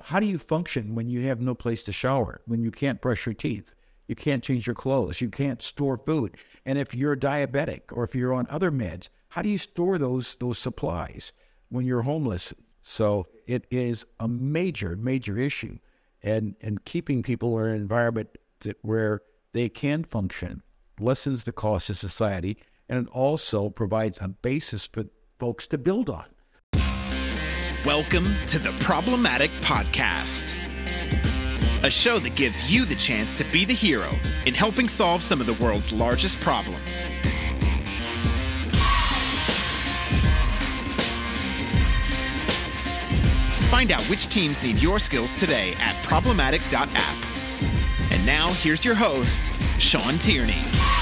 how do you function when you have no place to shower, when you can't brush your teeth, you can't change your clothes, you can't store food? And if you're diabetic or if you're on other meds, how do you store those supplies when you're homeless? So it is a major, major issue. And keeping people in an environment where they can function lessens the cost to society, and it also provides a basis for folks to build on. Welcome to the Problematic Podcast, a show that gives you the chance to be the hero in helping solve some of the world's largest problems. Find out which teams need your skills today at problematic.app. And now, here's your host, Sean Tierney.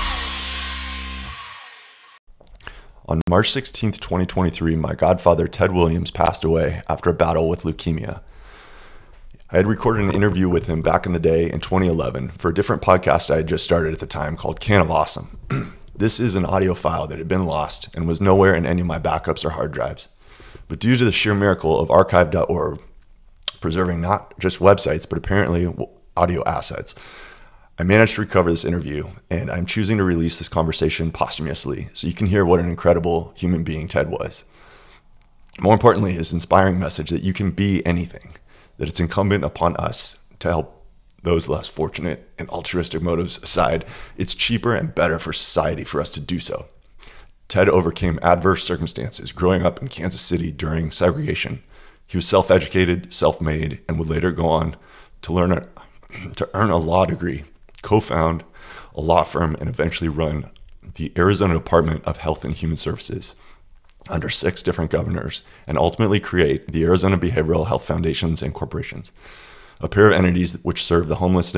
On March 16th, 2023, my godfather, Ted Williams, passed away after a battle with leukemia. I had recorded an interview with him back in the day in 2011 for a different podcast I had just started at the time called Can of Awesome. This is an audio file that had been lost and was nowhere in any of my backups or hard drives. But due to the sheer miracle of archive.org preserving not just websites, but apparently audio assets, I managed to recover this interview, and I'm choosing to release this conversation posthumously so you can hear what an incredible human being Ted was. More importantly, his inspiring message that you can be anything, that it's incumbent upon us to help those less fortunate, and altruistic motives aside, it's cheaper and better for society for us to do so. Ted overcame adverse circumstances growing up in Kansas City during segregation. He was self-educated, self-made, and would later go on to earn a law degree, co-found a law firm, and eventually run the Arizona Department of Health and Human Services under 6 different governors, and ultimately create the Arizona Behavioral Health Foundations and Corporations, a pair of entities which serve the homeless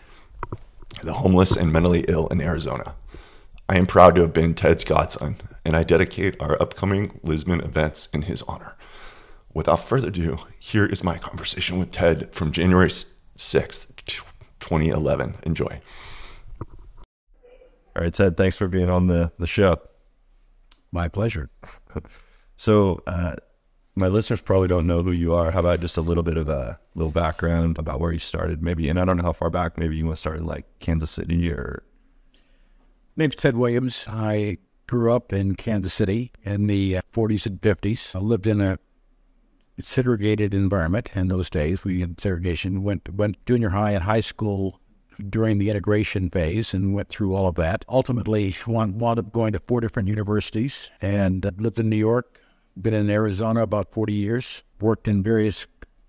and mentally ill in Arizona. I am proud to have been Ted's godson, and I dedicate our upcoming Lisbon events in his honor. Without further ado, here is my conversation with Ted from January 6th, 2011. Enjoy. All right, Ted, thanks for being on the show. My pleasure. So my listeners probably don't know who you are. How about just a little bit of a little background about where you started, maybe? And I don't know how far back, maybe you want to start in like Kansas City or... Name's Ted Williams. I grew up in Kansas City in the 40s and 50s. I lived in a segregated environment in those days. We had segregation, went junior high and high school during the integration phase and went through all of that. Ultimately, wound up going to 4 different universities and lived in New York, been in Arizona about 40 years, worked in various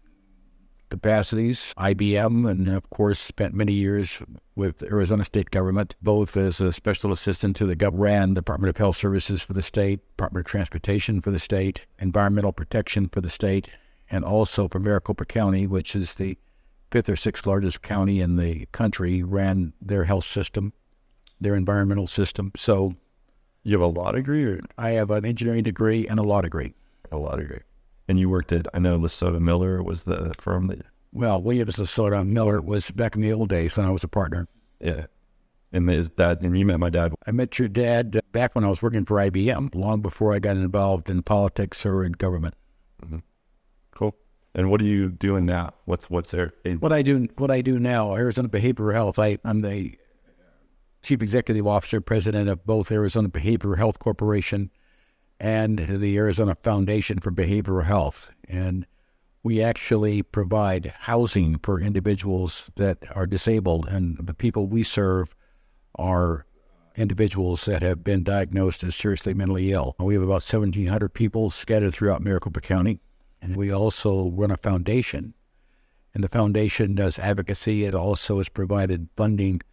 capacities, IBM, and of course spent many years with the Arizona state government, both as a special assistant to the ran Department of Health Services for the state, Department of Transportation for the state, Environmental Protection for the state, and also for Maricopa County, which is the 5th or 6th largest county in the country, ran their health system, their environmental system. So you have a law degree? Or? I have an engineering degree and a law degree. A law degree. And you worked at, I know Lesotho Miller was the firm that... Well, Williams Lesotho Miller was back in the old days when I was a partner. Yeah. And you met my dad? I met your dad back when I was working for IBM, long before I got involved in politics or in government. Mm-hmm. Cool. And what are you doing now? What's there? What I do now, Arizona Behavioral Health. I'm the Chief Executive Officer, President of both Arizona Behavioral Health Corporation and the Arizona Foundation for Behavioral Health. And we actually provide housing for individuals that are disabled, and the people we serve are individuals that have been diagnosed as seriously mentally ill. We have about 1,700 people scattered throughout Maricopa County, and we also run a foundation, and the foundation does advocacy. It also has provided funding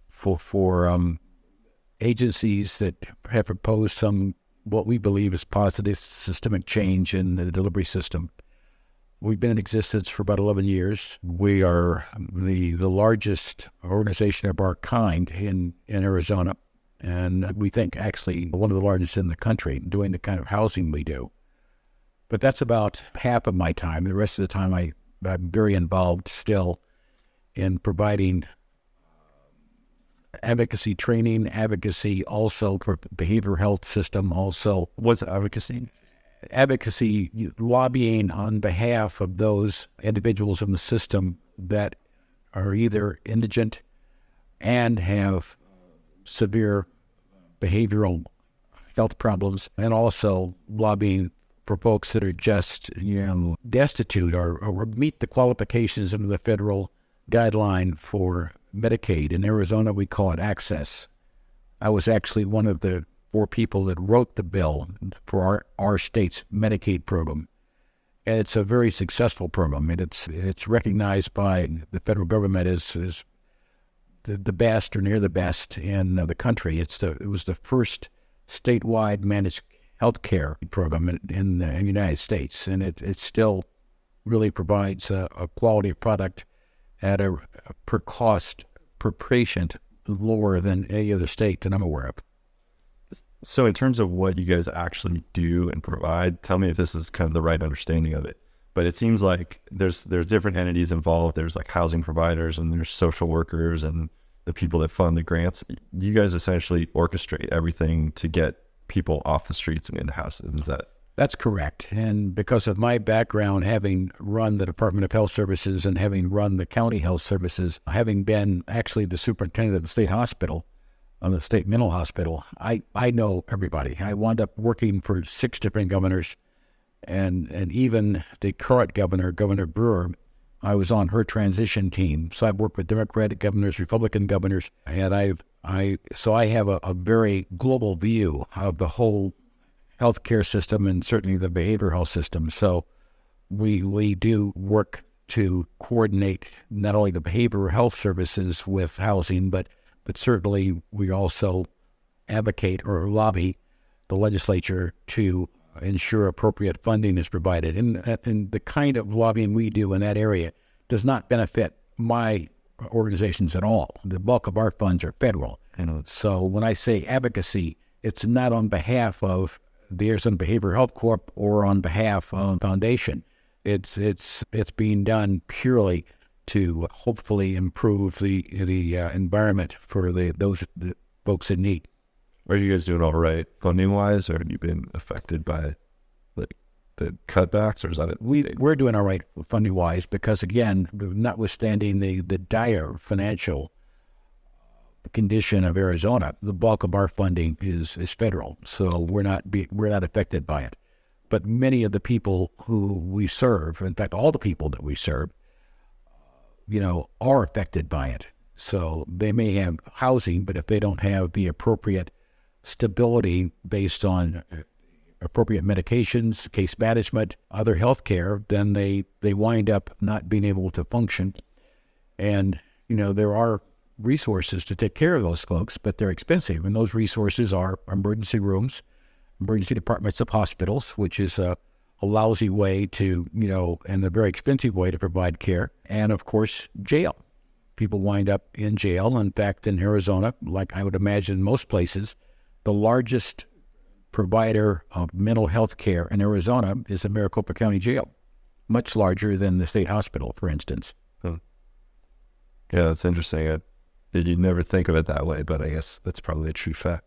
for agencies that have proposed some what we believe is positive systemic change in the delivery system. We've been in existence for about 11 years. We are the largest organization of our kind in Arizona, and we think actually one of the largest in the country doing the kind of housing we do. But that's about half of my time. The rest of the time I'm very involved still in providing advocacy training, advocacy also for the behavioral health system also. What's advocacy? advocacy, lobbying on behalf of those individuals in the system that are either indigent and have severe behavioral health problems, and also lobbying for folks that are just, destitute or meet the qualifications under the federal guideline for Medicaid. In Arizona, we call it Access. I was actually one of the 4 people that wrote the bill for our state's Medicaid program. And it's a very successful program. And it's recognized by the federal government as the best or near the best in the country. It was the first statewide managed health care program in the United States. And it still really provides a quality product at a per cost per patient lower than any other state that I'm aware of. So in terms of what you guys actually do and provide, tell me if this is kind of the right understanding of it. But it seems like there's different entities involved. There's like housing providers and there's social workers and the people that fund the grants. You guys essentially orchestrate everything to get people off the streets and into houses. Is that? That's correct. And because of my background, having run the Department of Health Services and having run the county health services, having been actually the superintendent of the state hospital, the state mental hospital, I know everybody. I wound up working for 6 different governors, and even the current governor, Governor Brewer, I was on her transition team. So I've worked with Democratic governors, Republican governors, and I have a very global view of the whole healthcare system and certainly the behavioral health system. So we do work to coordinate not only the behavioral health services with housing, but certainly we also advocate or lobby the legislature to ensure appropriate funding is provided. And the kind of lobbying we do in that area does not benefit my organizations at all. The bulk of our funds are federal. So when I say advocacy, it's not on behalf of the Arizona Behavioral Health Corp or on behalf of the foundation. It's being done purely to hopefully improve the environment for those folks in need. Are you guys doing all right funding wise, or have you been affected by the cutbacks, or is that it? We're doing all right funding wise because, again, notwithstanding the dire financial condition of Arizona, the bulk of our funding is federal, so we're not affected by it. But many of the people who we serve, in fact, all the people that we serve, are affected by it. So they may have housing, but if they don't have the appropriate stability based on appropriate medications, case management, other health care, then they wind up not being able to function. And, there are resources to take care of those folks, but they're expensive. And those resources are emergency rooms, emergency departments of hospitals, which is a lousy way to, and a very expensive way to provide care. And of course, jail. People wind up in jail. In fact, in Arizona, like I would imagine most places, the largest provider of mental health care in Arizona is the Maricopa County Jail, much larger than the state hospital, for instance. Yeah, that's interesting. You'd never think of it that way, but I guess that's probably a true fact.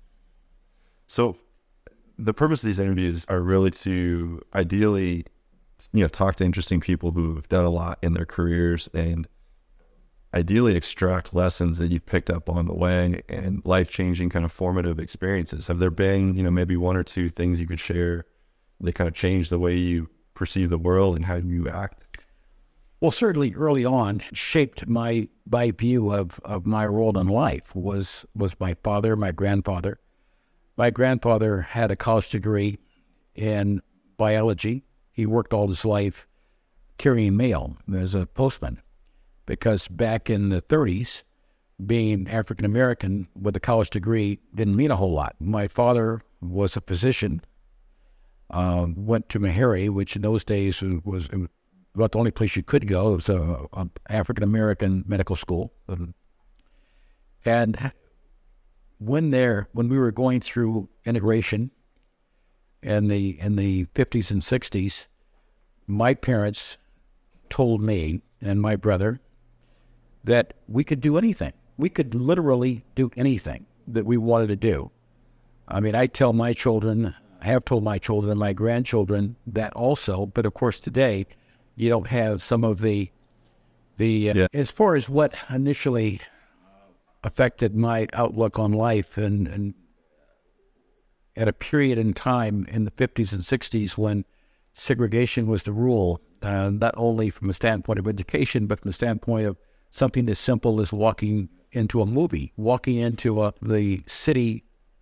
So the purpose of these interviews are really to ideally, talk to interesting people who've done a lot in their careers and ideally extract lessons that you've picked up on the way and life-changing kind of formative experiences. Have there been, maybe 1 or 2 things you could share that kind of changed the way you perceive the world and how you act? Well, certainly early on, shaped my view of my role in life was my father, my grandfather. My grandfather had a college degree in biology. He worked all his life carrying mail as a postman, because back in the 30s, being African-American with a college degree didn't mean a whole lot. My father was a physician, went to Meharry, which in those days was about the only place you could go. It was an African-American medical school. Mm-hmm. And when we were going through integration in the 50s and 60s, my parents told me and my brother that we could do anything. We could literally do anything that we wanted to do. I mean, I tell my children, I have told my children and my grandchildren that also, but of course today you don't have some of the as far as what initially affected my outlook on life and at a period in time in the 50s and 60s when segregation was the rule, not only from a standpoint of education, but from the standpoint of something as simple as walking into a movie, walking into the city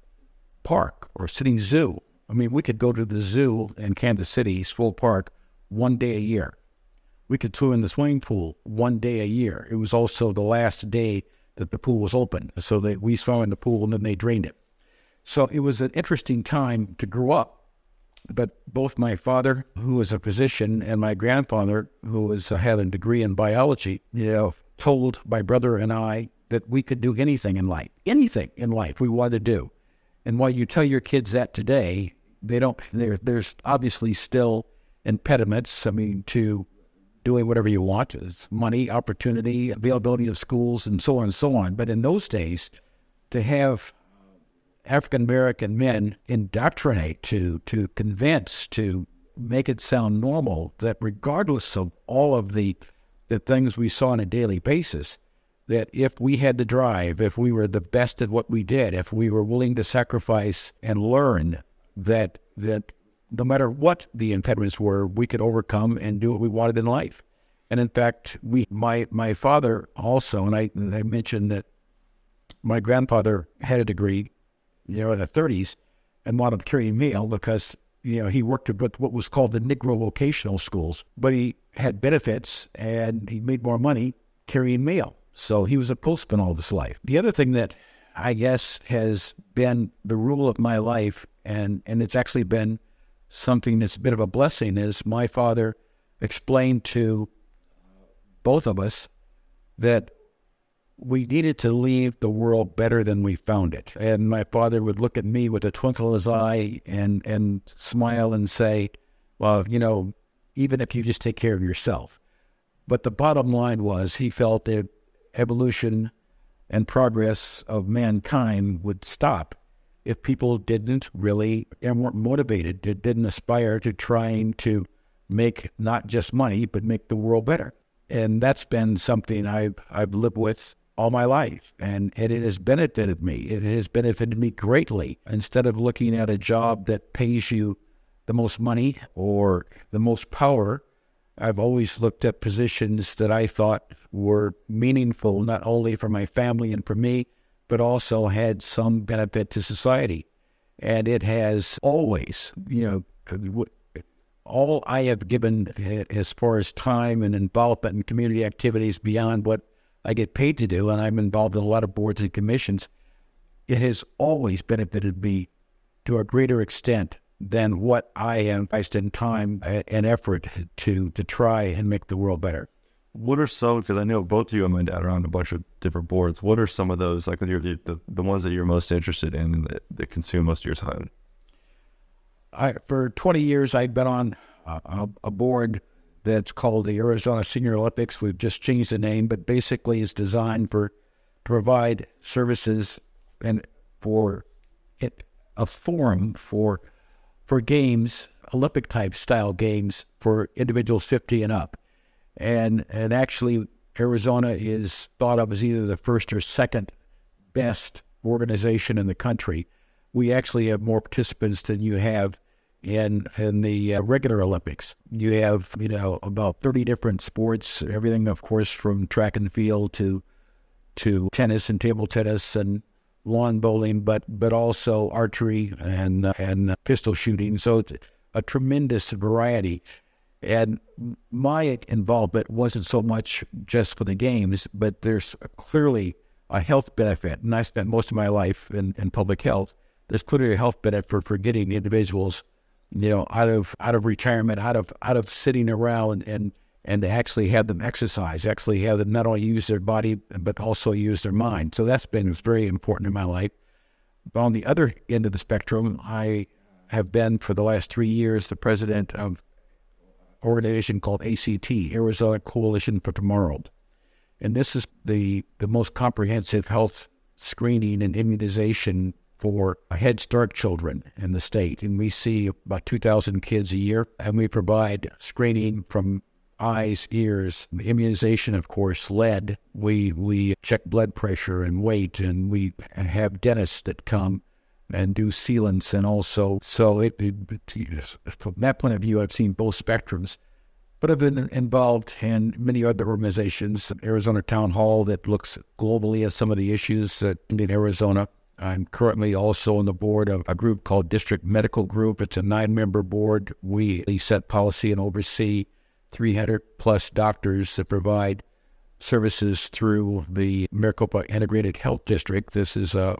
park or city zoo. I mean, we could go to the zoo in Kansas City, Swoll Park, one day a year. We could swim in the swimming pool one day a year. It was also the last day that the pool was open, so that we swam in the pool and then they drained it. So it was an interesting time to grow up. But both my father, who was a physician, and my grandfather, who had a degree in biology, told my brother and I that we could do anything in life we wanted to do. And while you tell your kids that today, there's obviously still impediments, to doing whatever you want. It's money, opportunity, availability of schools, and so on and so on. But in those days, to have African-American men indoctrinate, to convince, to make it sound normal, that regardless of all of the things we saw on a daily basis, that if we had the drive, if we were the best at what we did, if we were willing to sacrifice and learn, that no matter what the impediments were, we could overcome and do what we wanted in life. And in fact, my father also, and I mentioned that my grandfather had a degree, in the 30s, and wound up carrying mail because, he worked at what was called the Negro vocational schools, but he had benefits and he made more money carrying mail. So he was a postman all of his life. The other thing that I guess has been the rule of my life, and it's actually been something that's a bit of a blessing, is my father explained to both of us that we needed to leave the world better than we found it. And my father would look at me with a twinkle in his eye and smile and say, well, even if you just take care of yourself. But the bottom line was he felt that evolution and progress of mankind would stop if people didn't really and weren't motivated, didn't aspire to trying to make not just money, but make the world better. And that's been something I've lived with all my life, and it has benefited me. It has benefited me greatly. Instead of looking at a job that pays you the most money or the most power, I've always looked at positions that I thought were meaningful, not only for my family and for me, but also had some benefit to society. And it has always, all I have given as far as time and involvement in community activities beyond what I get paid to do, and I'm involved in a lot of boards and commissions, it has always benefited me to a greater extent than what I invest in time and effort to try and make the world better. What are some, because I know both you and my dad are on a bunch of different boards, what are some of those, like the ones that you're most interested in that consume most of your time? For 20 years, I've been on a board that's called the Arizona Senior Olympics. We've just changed the name, but basically is designed to provide services and for a forum for games, Olympic-type style games for individuals 50 and up. And actually, Arizona is thought of as either the first or second best organization in the country. We actually have more participants than you have in the regular Olympics. You have, about 30 different sports, everything, of course, from track and field to tennis and table tennis and lawn bowling, but also archery and pistol shooting. So it's a tremendous variety. And my involvement wasn't so much just for the games, but there's clearly a health benefit. And I spent most of my life in public health. There's clearly a health benefit for getting the individuals, out of retirement, out of sitting around and to actually have them exercise, actually have them not only use their body, but also use their mind. So that's been very important in my life. But on the other end of the spectrum, I have been for the last 3 years the president of an organization called ACT, Arizona Coalition for Tomorrow. And this is the most comprehensive health screening and immunization for Head Start children in the state. And we see about 2,000 kids a year, and we provide screening from eyes, ears, immunization, of course, lead. We check blood pressure and weight, and we have dentists that come and do sealants. And also, so from that point of view, I've seen both spectrums. But I've been involved in many other organizations, Arizona Town Hall, that looks globally at some of the issues in Arizona. I'm currently also on the board of a group called District Medical Group. It's a 9-member board. We set policy and oversee 300-plus doctors that provide services through the Maricopa Integrated Health District. This is a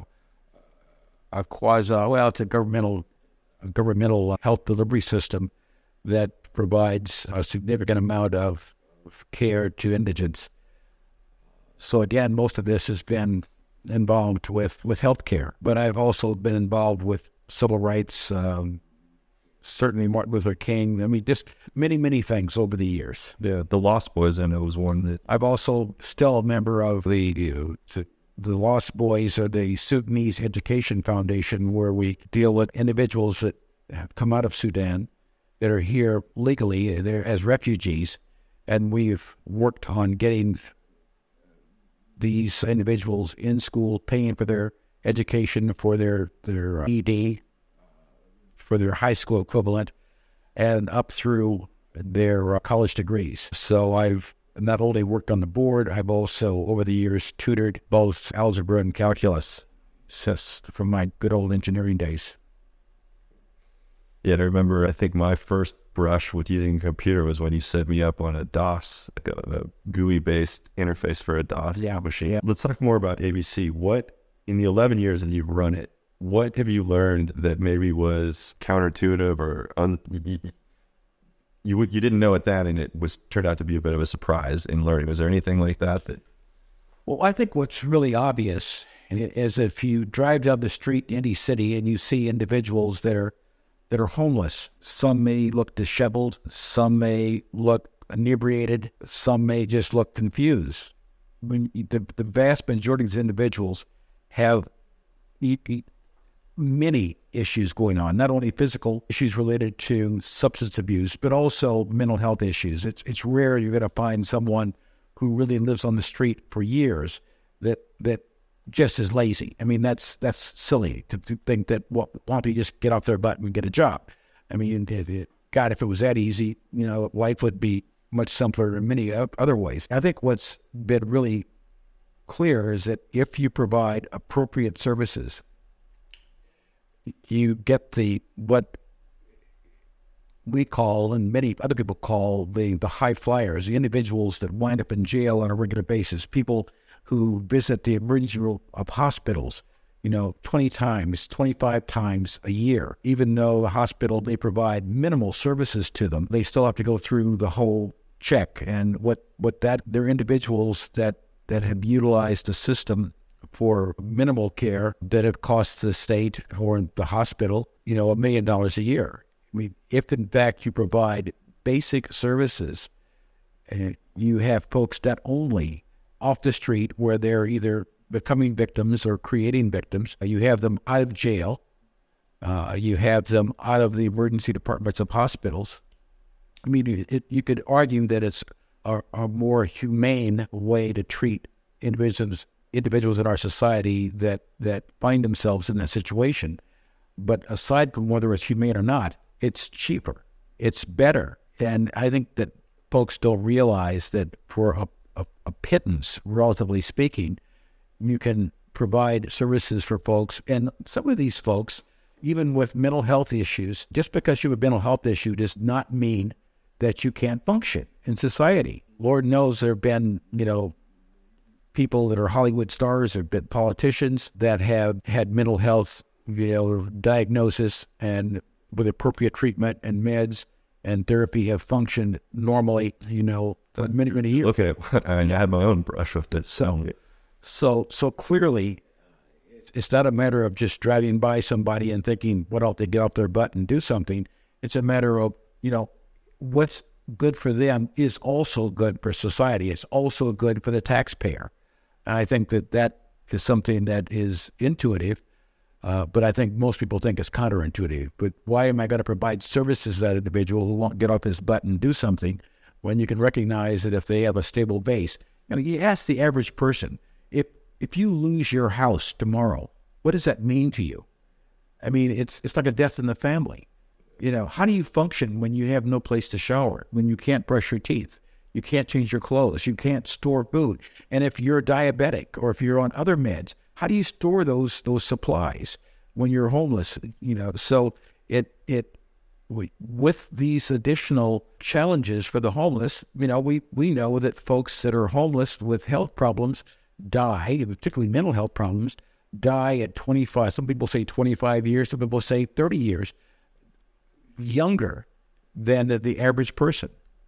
it's a governmental health delivery system that provides a significant amount of care to indigents. So again, most of this has been involved with healthcare, but I've also been involved with civil rights, certainly Martin Luther King. I mean, just many things over the years. Yeah, the Lost Boys, I know, was one that I've also still a member of the Lost Boys, or the Sudanese Education Foundation, where we deal with individuals that have come out of Sudan that are here legally, they're as refugees, and we've worked on getting these individuals in school, paying for their education, for their ED, for their high school equivalent, and up through their college degrees. So I've not only worked on the board, I've also, over the years, tutored both algebra and calculus from my good old engineering days. Yeah, I remember, I think my first brush with using a computer was when you set me up on a DOS, like a GUI-based interface for a DOS machine. Yeah. Let's talk more about ABC. What, in the 11 years that you've run it, what have you learned that maybe was counterintuitive or you didn't know at that, and it turned out to be a bit of a surprise in learning? Was there anything like that? Well, I think what's really obvious is if you drive down the street in any city and you see individuals that are homeless. Some may look disheveled, some may look inebriated, some may just look confused. I mean, the vast majority of these individuals have many issues going on, not only physical issues related to substance abuse, but also mental health issues. It's rare you're going to find someone who really lives on the street for years that just is lazy. I mean, that's silly to think that, why don't they just get off their butt and get a job? I mean, God, if it was that easy, life would be much simpler in many other ways. I think what's been really clear is that if you provide appropriate services, you get what we call, and many other people call, the high flyers, the individuals that wind up in jail on a regular basis, people who visit the emergency room of hospitals, 20 times, 25 times a year. Even though the hospital may provide minimal services to them, they still have to go through the whole check. And they're individuals that have utilized the system for minimal care that have cost the state or the hospital, $1 million a year. I mean, if in fact you provide basic services, you have folks not only off the street where they're either becoming victims or creating victims, you have them out of jail, you have them out of the emergency departments of hospitals. I mean, you could argue that it's a more humane way to treat individuals in our society that find themselves in that situation. But aside from whether it's humane or not, it's cheaper, it's better. And I think that folks don't realize that for a pittance, relatively speaking, you can provide services for folks. And some of these folks, even with mental health issues, just because you have a mental health issue does not mean that you can't function in society. Lord knows there have been, people that are Hollywood stars, there have been politicians that have had mental health, diagnosis, and with appropriate treatment and meds and therapy have functioned normally, for many years. Okay, I had my own brush with it. So clearly, it's not a matter of just driving by somebody and thinking, what ought to get off their butt and do something. It's a matter of, what's good for them is also good for society. It's also good for the taxpayer. And I think that is something that is intuitive. But I think most people think it's counterintuitive. But why am I going to provide services to that individual who won't get off his butt and do something when you can recognize that if they have a stable base? You ask the average person, if you lose your house tomorrow, what does that mean to you? I mean, it's like a death in the family. How do you function when you have no place to shower, when you can't brush your teeth, you can't change your clothes, you can't store food? And if you're diabetic or if you're on other meds, how do you store those supplies when you're homeless? So with these additional challenges for the homeless, we know that folks that are homeless with health problems die, particularly mental health problems, die at 25. Some people say 25 years, some people say 30 years younger than the average person.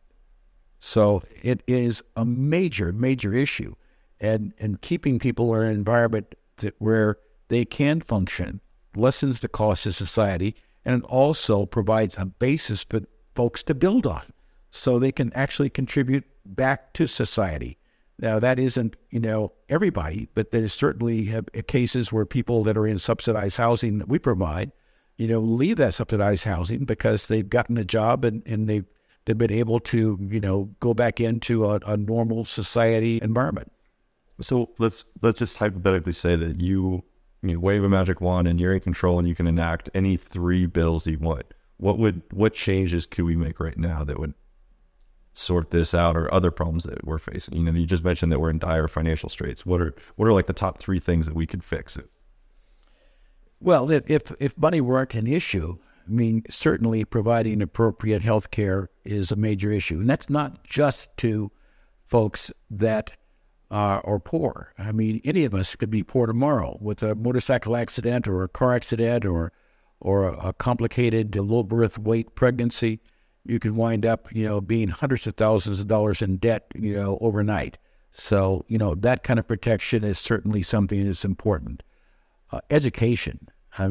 So it is a major, major issue. And keeping people in an environment where they can function lessens the cost to society, and it also provides a basis for folks to build on so they can actually contribute back to society. Now, that isn't, everybody, but there's certainly cases where people that are in subsidized housing that we provide, leave that subsidized housing because they've gotten a job and they've been able to, go back into a normal society environment. So let's just hypothetically say that you wave a magic wand and you're in control and you can enact any 3 bills you want. What changes could we make right now that would sort this out, or other problems that we're facing? You just mentioned that we're in dire financial straits. What are like the top 3 things that we could fix? Well, if money weren't an issue, certainly providing appropriate health care is a major issue. And that's not just to folks that are poor. Any of us could be poor tomorrow with a motorcycle accident or a car accident or a complicated low birth weight pregnancy. You can wind up, being hundreds of thousands of dollars in debt, overnight. So, that kind of protection is certainly something that's important. Education.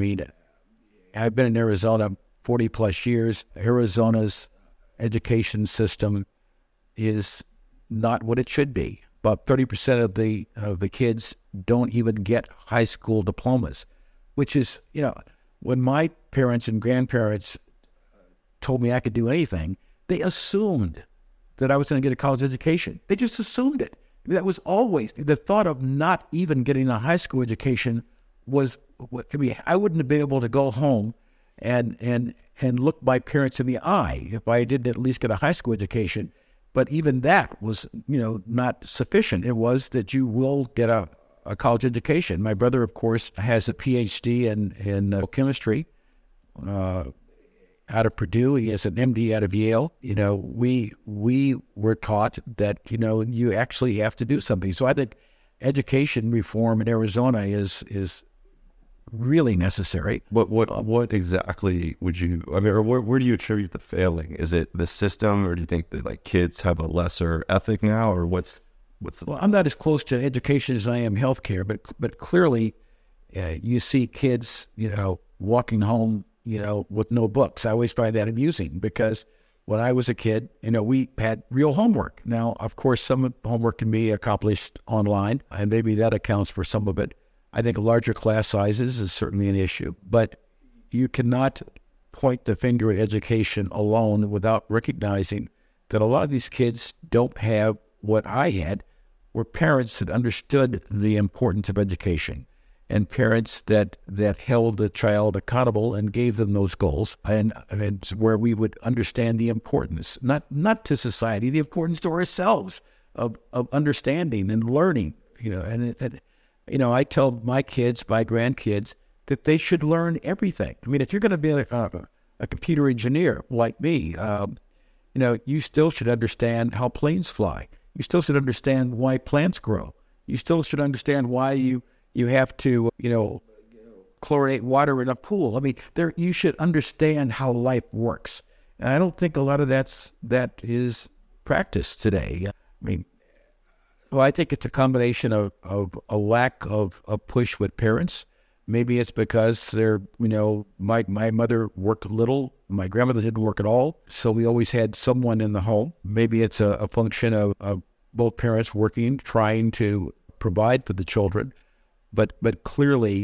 I've been in Arizona 40 plus years. Arizona's education system is not what it should be. About 30% of the kids don't even get high school diplomas, which is, when my parents and grandparents told me I could do anything, they assumed that I was going to get a college education. They just assumed it. That was always the thought of not even getting a high school education was. I wouldn't have been able to go home and look my parents in the eye if I didn't at least get a high school education. But even that was, not sufficient. It was that you will get a college education. My brother, of course, has a PhD in chemistry out of Purdue. He has an MD out of Yale. We were taught that, you actually have to do something. So I think education reform in Arizona is really necessary. What exactly would you, or where do you attribute the failing? Is it the system, or do you think that kids have a lesser ethic now, or what's the... Well, I'm not as close to education as I am healthcare, but clearly you see kids, walking home, with no books. I always find that amusing because when I was a kid, we had real homework. Now, of course, some of the homework can be accomplished online, and maybe that accounts for some of it. I think larger class sizes is certainly an issue, but you cannot point the finger at education alone without recognizing that a lot of these kids don't have what I had, were parents that understood the importance of education and parents that held the child accountable and gave them those goals, and where we would understand the importance, not to society, the importance to ourselves of understanding and learning, I tell my kids, my grandkids, that they should learn everything. If you're going to be a computer engineer like me, you still should understand how planes fly. You still should understand why plants grow. You still should understand why you have to, chlorinate water in a pool. You should understand how life works. And I don't think a lot of that is practiced today. Well, I think it's a combination of a lack of a push with parents. Maybe it's because my mother worked little, my grandmother didn't work at all, so we always had someone in the home. Maybe it's a function of both parents working, trying to provide for the children. But clearly,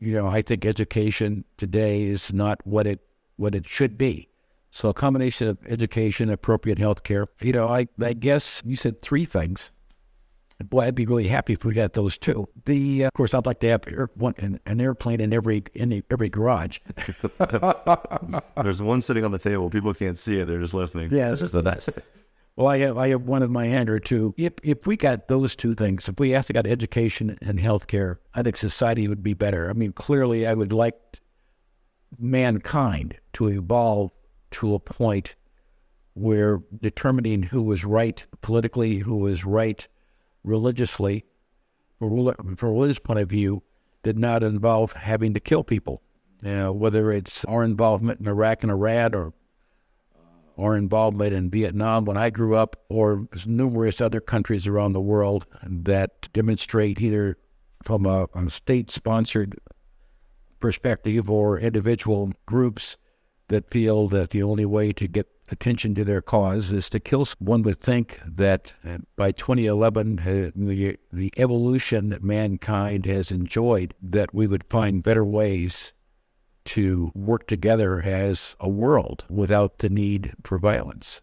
I think education today is not what it should be. So a combination of education, appropriate health care. I guess you said three things. Boy, I'd be really happy if we got those two. Of course, I'd like to have an airplane in every garage. There's one sitting on the table. People can't see it; they're just listening. Yeah, this is the best. Well, I have one in my hangar too. If we got those two things, if we actually got education and healthcare, I think society would be better. I mean, clearly, I would like mankind to evolve to a point where determining who was right politically, who was right religiously, from a religious point of view, did not involve having to kill people. Whether it's our involvement in Iraq and Iran, or our involvement in Vietnam when I grew up, or numerous other countries around the world that demonstrate either from a state-sponsored perspective or individual groups that feel that the only way to get attention to their cause is to kill. One would think that by 2011, the evolution that mankind has enjoyed, that we would find better ways to work together as a world without the need for violence.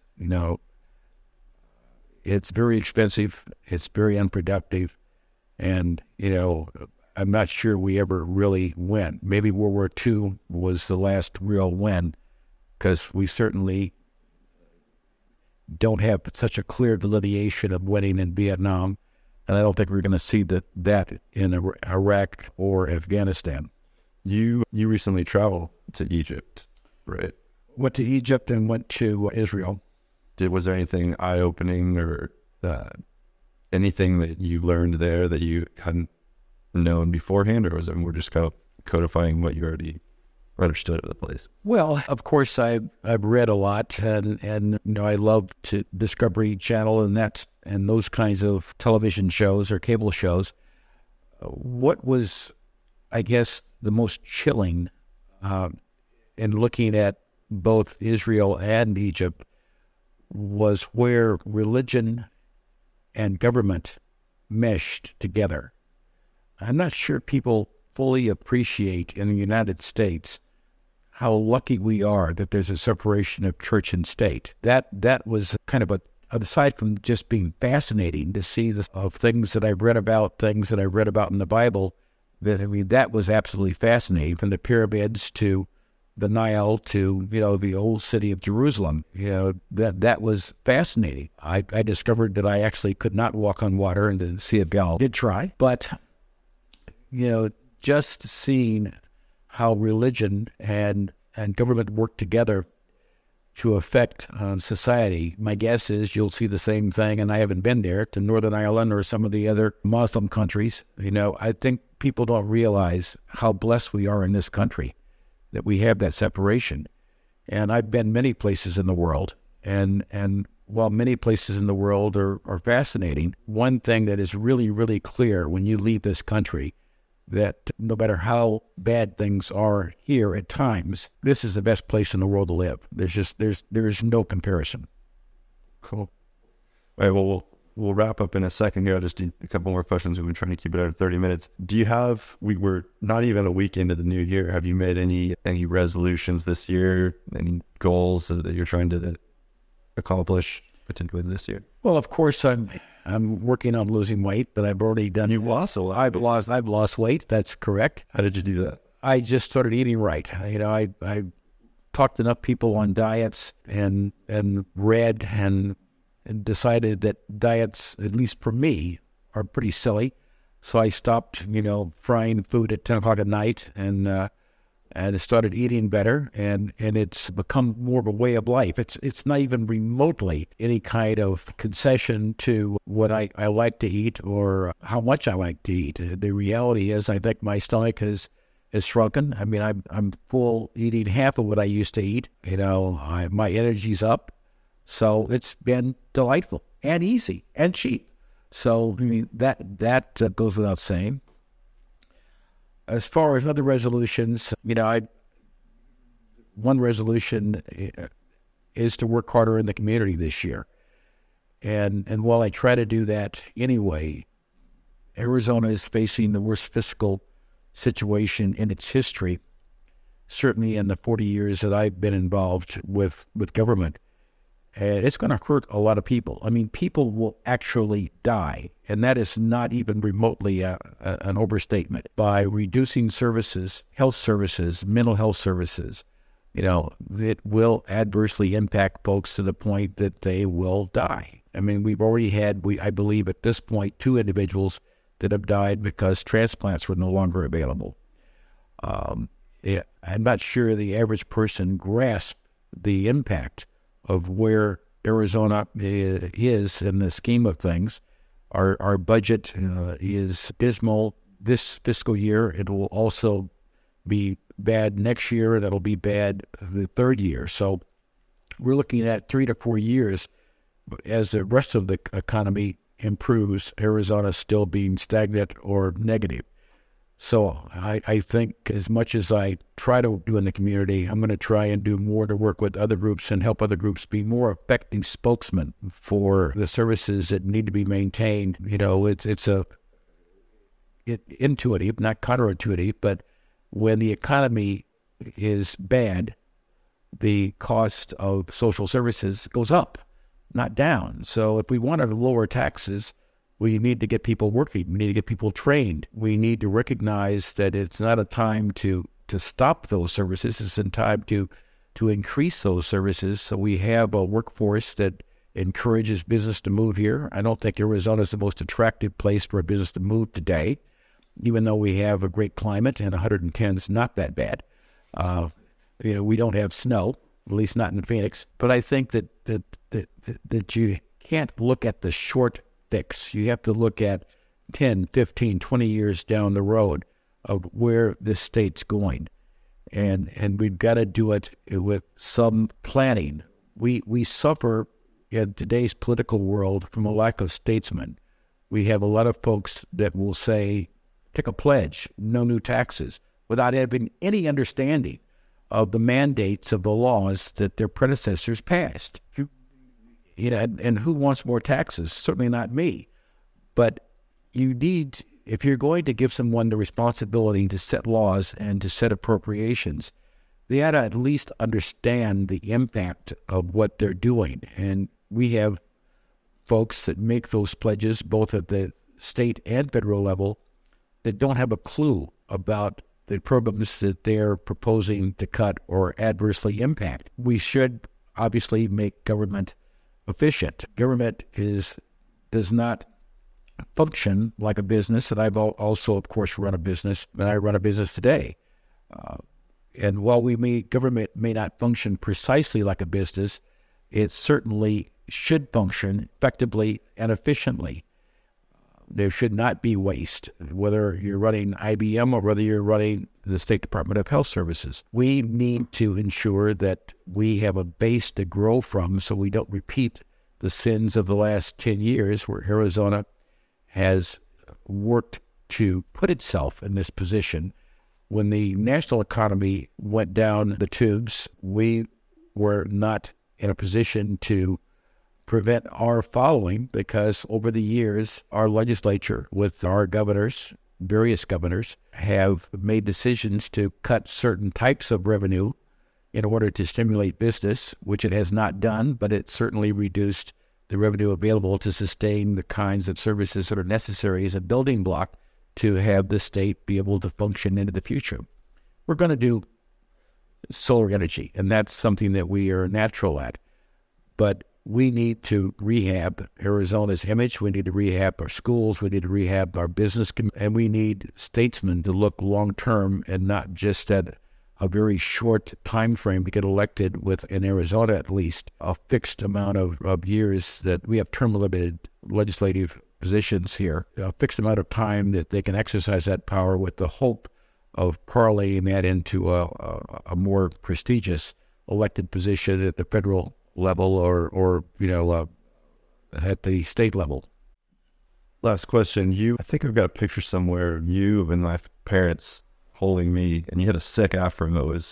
It's very expensive, it's very unproductive, and, I'm not sure we ever really win. Maybe World War II was the last real win, because we certainly don't have such a clear delineation of winning in Vietnam, and I don't think we're going to see that in Iraq or Afghanistan. You recently traveled to Egypt, right? Went to Egypt and went to Israel. Was there anything eye-opening or anything that you learned there that you hadn't known beforehand, or was it more just codifying what you already understood of the place? Well, of course, I've read a lot, and I love to Discovery Channel and those kinds of television shows or cable shows. What was, I guess, the most chilling in looking at both Israel and Egypt was where religion and government meshed together. I'm not sure people fully appreciate in the United States how lucky we are that there's a separation of church and state. That was kind of aside from just being fascinating to see things that I've read about in the Bible, that was absolutely fascinating, from the pyramids to the Nile to, the old city of Jerusalem. That was fascinating. I discovered that I actually could not walk on water in the Sea of Galilee. Did try, but just seeing how religion and government work together to affect society. My guess is you'll see the same thing, and I haven't been there, to Northern Ireland or some of the other Muslim countries. I think people don't realize how blessed we are in this country, that we have that separation. And I've been many places in the world, and while many places in the world are fascinating, one thing that is really, really clear when you leave this country, that no matter how bad things are here at times, this is the best place in the world to live. There is no comparison. Cool. All right, well, we'll wrap up in a second here. I'll just do a couple more questions. We've been trying to keep it under 30 minutes. We're not even a week into the new year. Have you made any resolutions this year? Any goals that you're trying to accomplish potentially this year? Well, of course, I'm working on losing weight, but I've already done. You've lost a lot. I've lost weight. That's correct. How did you do that? I just started eating right. I talked to enough people on diets and read and decided that diets, at least for me, are pretty silly. So I stopped, frying food at 10 o'clock at night and started eating better, and it's become more of a way of life. It's not even remotely any kind of concession to what I like to eat or how much I like to eat. The reality is, I think my stomach has shrunken. I mean, I'm full eating half of what I used to eat. My energy's up. So it's been delightful and easy and cheap. So that goes without saying. As far as other resolutions, one resolution is to work harder in the community this year. And while I try to do that anyway, Arizona is facing the worst fiscal situation in its history, certainly in the 40 years that I've been involved with government. And it's going to hurt a lot of people. I mean, people will actually die, and that is not even remotely an overstatement. By reducing services, health services, mental health services, it will adversely impact folks to the point that they will die. I mean, we've already had, I believe at this point, 2 individuals that have died because transplants were no longer available. I'm not sure the average person grasps the impact of where Arizona is in the scheme of things. Our budget is dismal this fiscal year. It will also be bad next year, and it'll be bad the third year. So we're looking at 3 to 4 years as the rest of the economy improves, Arizona still being stagnant or negative. So I think as much as I try to do in the community, I'm going to try and do more to work with other groups and help other groups be more effective spokesmen for the services that need to be maintained. It's intuitive, not counterintuitive, but when the economy is bad, the cost of social services goes up, not down. So if we wanted to lower taxes, we need to get people working. We need to get people trained. We need to recognize that it's not a time to stop those services. It's a time to increase those services so we have a workforce that encourages business to move here. I don't think Arizona is the most attractive place for a business to move today, even though we have a great climate and 110 is not that bad. We don't have snow, at least not in Phoenix. But I think that you can't look at the short fix. You have to look at 10, 15, 20 years down the road of where this state's going. And we've got to do it with some planning. We suffer in today's political world from a lack of statesmen. We have a lot of folks that will say, take a pledge, no new taxes, without having any understanding of the mandates of the laws that their predecessors passed. And who wants more taxes? Certainly not me. But you need, if you're going to give someone the responsibility to set laws and to set appropriations, they ought to at least understand the impact of what they're doing. And we have folks that make those pledges, both at the state and federal level, that don't have a clue about the programs that they're proposing to cut or adversely impact. We should obviously make government efficient. Government does not function like a business, and I've also, of course, run a business, and I run a business today. And while government may not function precisely like a business, it certainly should function effectively and efficiently. There should not be waste, whether you're running IBM or whether you're running the State Department of Health Services. We need to ensure that we have a base to grow from so we don't repeat the sins of the last 10 years where Arizona has worked to put itself in this position. When the national economy went down the tubes, we were not in a position to prevent our following because over the years, our legislature with our governors, various governors, have made decisions to cut certain types of revenue in order to stimulate business, which it has not done, but it certainly reduced the revenue available to sustain the kinds of services that are necessary as a building block to have the state be able to function into the future. We're going to do solar energy, and that's something that we are natural at. But we need to rehab Arizona's image. We need to rehab our schools. We need to rehab our business. And we need statesmen to look long-term and not just at a very short time frame to get elected with, in Arizona at least, a fixed amount of years that we have term-limited legislative positions here, a fixed amount of time that they can exercise that power with the hope of parlaying that into a more prestigious elected position at the federal level or at the state level. Last question. I think I've got a picture somewhere of you and my parents holding me, and you had a sick afro.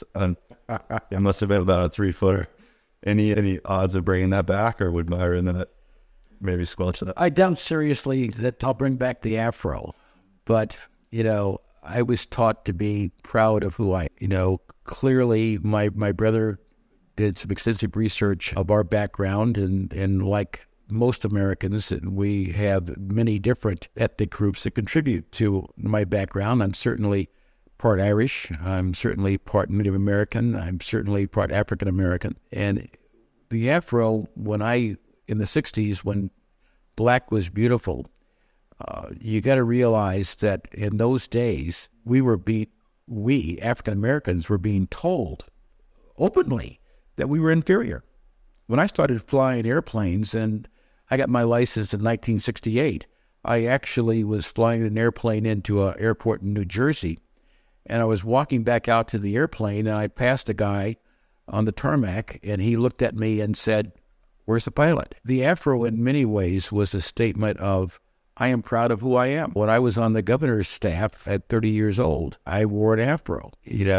It must have been about a 3-footer. Any odds of bringing that back, or would Myron maybe squelch that? I doubt seriously that I'll bring back the afro, but I was taught to be proud of who I am. Clearly my brother did some extensive research of our background, and like most Americans, we have many different ethnic groups that contribute to my background. I'm certainly part Irish. I'm certainly part Native American. I'm certainly part African American. And the Afro, in the 60s, when black was beautiful, you got to realize that in those days, we African Americans were being told openly that we were inferior. When I started flying airplanes, and I got my license in 1968, I actually was flying an airplane into an airport in New Jersey, and I was walking back out to the airplane, and I passed a guy on the tarmac, and he looked at me and said, "Where's the pilot?" The Afro, in many ways, was a statement of, I am proud of who I am. When I was on the governor's staff at 30 years old, I wore an Afro,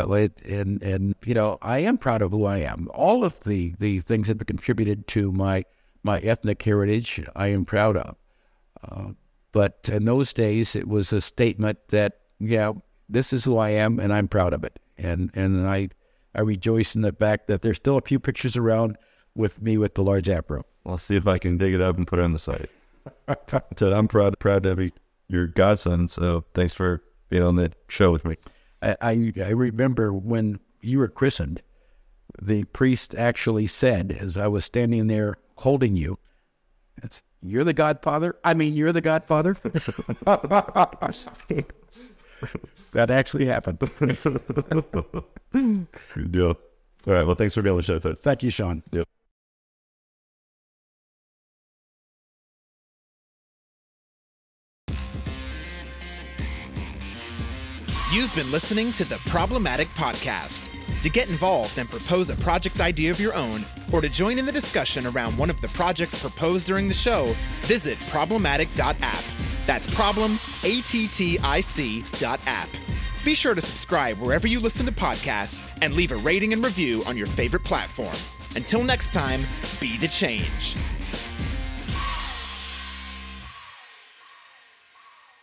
I am proud of who I am. All of the things that have contributed to my ethnic heritage, I am proud of. But in those days, it was a statement that, this is who I am, and I'm proud of it. And I rejoice in the fact that there's still a few pictures around with me with the large Afro. I'll see if I can dig it up and put it on the site. Ted, I'm proud to be your godson, so thanks for being on the show with me. I remember when you were christened, the priest actually said, as I was standing there holding you, "You're the godfather? You're the godfather?" That actually happened. Good deal. All right, well, thanks for being on the show, Ted. Thank you, Sean. Yep. You've been listening to the Problematic Podcast. To get involved and propose a project idea of your own, or to join in the discussion around one of the projects proposed during the show, visit problematic.app. That's problematic.app. Be sure to subscribe wherever you listen to podcasts and leave a rating and review on your favorite platform. Until next time, be the change.